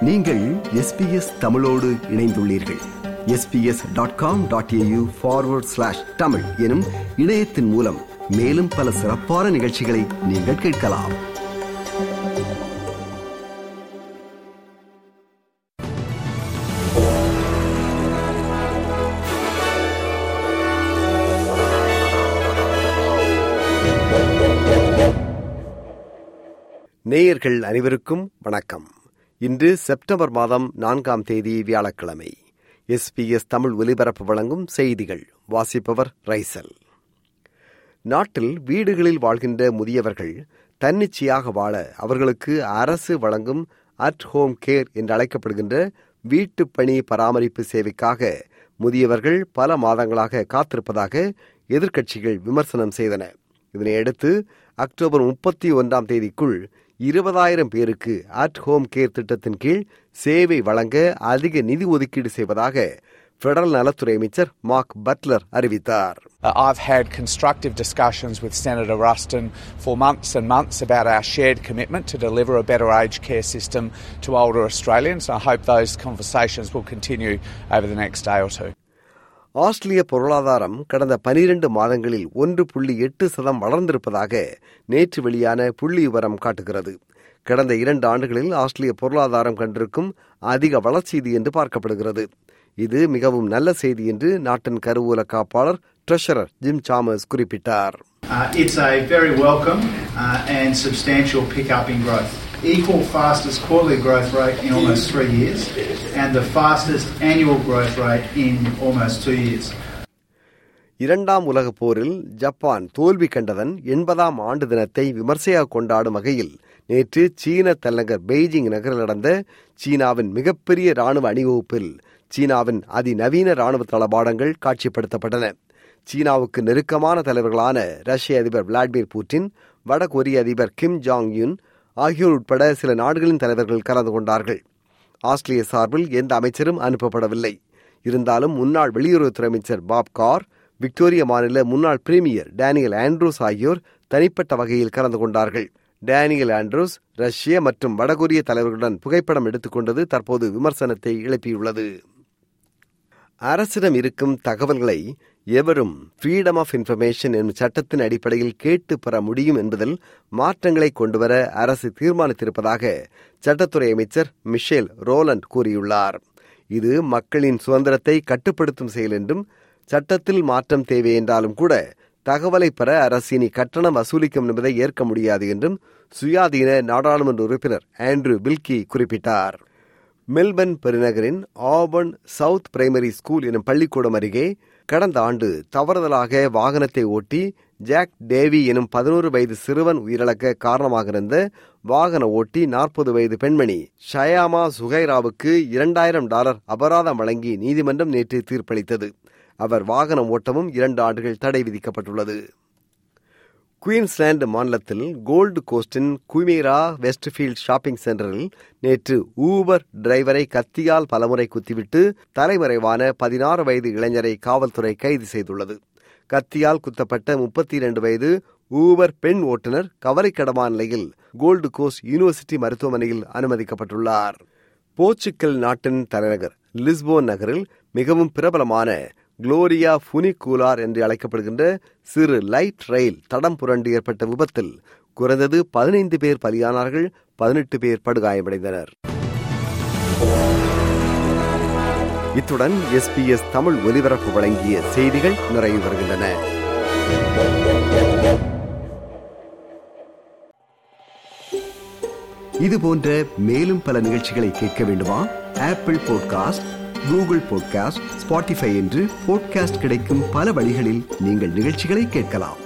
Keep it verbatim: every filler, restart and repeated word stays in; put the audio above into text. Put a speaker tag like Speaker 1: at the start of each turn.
Speaker 1: நீங்கள் S B S தமிழோடு இணைந்துள்ளீர்கள். S B S dot com dot A U forward slash Tamil எனும் இணையத்தின் மூலம் மேலும் பல சிறப்பான நிகழ்ச்சிகளை நீங்கள் கேட்கலாம். நேயர்கள் அனைவருக்கும் வணக்கம். இன்று செப்டம்பர் மாதம் நான்காம் தேதி வியாழக்கிழமை. எஸ் பி எஸ் தமிழ் ஒலிபரப்பு வழங்கும் செய்திகள். வாசிப்பவர் ரைசல். நாட்டில் வீடுகளில் வாழ்கின்ற முதியவர்கள் தன்னிச்சையாக வாழ அவர்களுக்கு அரசு வழங்கும் அட் ஹோம் கேர் என்று அழைக்கப்படுகின்ற வீட்டு பணி பராமரிப்பு சேவைக்காக முதியவர்கள் பல மாதங்களாக காத்திருப்பதாக எதிர்க்கட்சிகள் விமர்சனம் செய்தன. இதனையடுத்து அக்டோபர் முப்பத்தி ஒன்றாம் தேதிக்குள் இருபதாயிரம் பேருக்கு அட் ஹோம் கேர் திட்டத்தின் கீழ் சேவை வழங்க அதிக நிதி ஒதுக்கீடு செய்வதாக பெடரல் நலத்துறை அமைச்சர் மார்க் பட்லர் அறிவித்தார்.
Speaker 2: Uh, I've had constructive discussions with Senator Ruston for months and months about our shared commitment to deliver a better aged care system to older Australians. I hope those conversations will continue over the next day or two.
Speaker 1: ஆஸ்திரேலிய பொருளாதாரம் கடந்த பனிரெண்டு மாதங்களில் ஒன்று புள்ளி எட்டு சதம் வளர்ந்திருப்பதாக நேற்று வெளியான புள்ளி விவரம் காட்டுகிறது. கடந்த இரண்டு ஆண்டுகளில் ஆஸ்திரேலிய பொருளாதாரம் கண்டிருக்கும் அதிக வளர்ச்சி இது என்று பார்க்கப்படுகிறது. இது மிகவும் நல்ல செய்தி என்று நாட்டின் கருவூல காப்பாளர் ட்ரெஷரர் ஜிம் சாமர்ஸ் குறிப்பிட்டார்.
Speaker 3: Uh, it's a very welcome uh, and substantial pick-up in growth. Equal fastest quarterly growth rate in almost three years and the fastest annual growth rate in almost two years.
Speaker 1: இரண்டாம் உலகப் போரில் Japan தோல்வி கண்டதன் எண்பதாம் ஆண்டு தினத்தை விமர்சையாக கொண்டாடும் வகையில் நேற்று சீன தலைநகர் பெய்ஜிங் நகரில் நடந்த சீனாவின் மிகப்பெரிய ராணுவ அணிவகுப்பில் சீனாவின் அதிநவீன ராணுவ தளபாடங்கள் காட்சிப்படுத்தப்பட்டன. சீனாவுக்கு நெருக்கமான தலைவர்களான ரஷ்ய அதிபர் விளாடிமிர் புட்டின், வட கொரிய அதிபர் கிம் ஜாங் யுன் ஆகியோர் உட்பட சில நாடுகளின் தலைவர்கள் கலந்து கொண்டார்கள். ஆஸ்திரேலிய சார்பில் எந்த அமைச்சரும் அனுப்பப்படவில்லை. இருந்தாலும் முன்னாள் வெளியுறவுத்துறை அமைச்சர் பாப் கார், விக்டோரியா மாநில முன்னாள் பிரீமியர் டேனியல் ஆண்ட்ரூஸ் ஆகியோர் தனிப்பட்ட வகையில் கலந்து கொண்டார்கள். டேனியல் ஆண்ட்ரூஸ் ரஷ்ய மற்றும் வடகொரிய தலைவர்களுடன் புகைப்படம் எடுத்துக்கொண்டது தற்போது விமர்சனத்தை எழுப்பியுள்ளது. அரசிடம் இருக்கும் தகவல்களை எவரும் ஃப்ரீடம் ஆஃப் இன்ஃபர்மேஷன் என்னும் சட்டத்தின் அடிப்படையில் கேட்டு பெற முடியும் என்பதில் மாற்றங்களை கொண்டுவர அரசு தீர்மானித்திருப்பதாக சட்டத்துறை அமைச்சர் மிஷேல் ரோலண்ட் கூறியுள்ளார். இது மக்களின் சுதந்திரத்தை கட்டுப்படுத்தும் செயல் என்றும், சட்டத்தில் மாற்றம் தேவை என்றாலும் கூட தகவலை பெற அரசு இனி கட்டணம் வசூலிக்கும் என்பதை ஏற்க முடியாது என்றும் சுயாதீன நாடாளுமன்ற உறுப்பினர் ஆண்ட்ரூ வில்கி குறிப்பிட்டார். மெல்பர்ன் பெருநகரின் ஆபர்ன் சவுத் பிரைமரி ஸ்கூல் எனும் பள்ளிக்கூடம் அருகே கடந்த ஆண்டு தவறுதலாக வாகனத்தை ஓட்டி ஜாக் டேவி எனும் பதினோரு வயது சிறுவன் உயிரிழக்க காரணமாக இருந்த வாகன ஓட்டி நாற்பது வயது பெண்மணி ஷயாமா சுகைராவுக்கு இரண்டாயிரம் டாலர் அபராதம் வழங்கி நீதிமன்றம் நேற்று தீர்ப்பளித்தது. அவர் வாகனம் ஓட்டவும் இரண்டு ஆண்டுகள் தடை விதிக்கப்பட்டுள்ளது. குயின்ஸ்லாந்து மாநிலத்தில் கோல்டு கோஸ்டின் குமேரா வெஸ்ட்ஃபீல்ட் ஷாப்பிங் சென்டரில் நேற்று ஊபர் டிரைவரை கத்தியால் பலமுறை குத்திவிட்டு தலைமறைவான பதினாறு வயது இளைஞரை காவல்துறை கைது செய்துள்ளது. கத்தியால் குத்தப்பட்ட முப்பத்தி இரண்டு வயது ஊபர் பெண் ஓட்டுநர் கவலைக்கிடமான நிலையில் கோல்டு கோஸ்ட் யூனிவர்சிட்டி மருத்துவமனையில் அனுமதிக்கப்பட்டுள்ளார். போர்ச்சுகல் நாட்டின் தலைநகர் லிஸ்போன் நகரில் மிகவும் பிரபலமான குளோரியா ஃபுனிகூலார் என்று அழைக்கப்படுகின்ற சிறு லைட் ரயில் தடம் புரண்டு ஏற்பட்ட விபத்தில் குறைந்தது பதினைந்து பேர் பலியானார்கள், பதினெட்டு பேர் படுகாயமடைந்தனர். இத்துடன் எஸ் பி எஸ் தமிழ் ஒலிபரப்பு வழங்கிய செய்திகள் நிறைவு வருகின்றன. இது போன்ற மேலும் பல நிகழ்ச்சிகளை கேட்க வேண்டுமா? Apple podcast, Google podcast, Spotify என்று பாட்காஸ்ட் கிடைக்கும் பல வழிகளில் நீங்கள் நிகழ்ச்சிகளை கேட்கலாம்.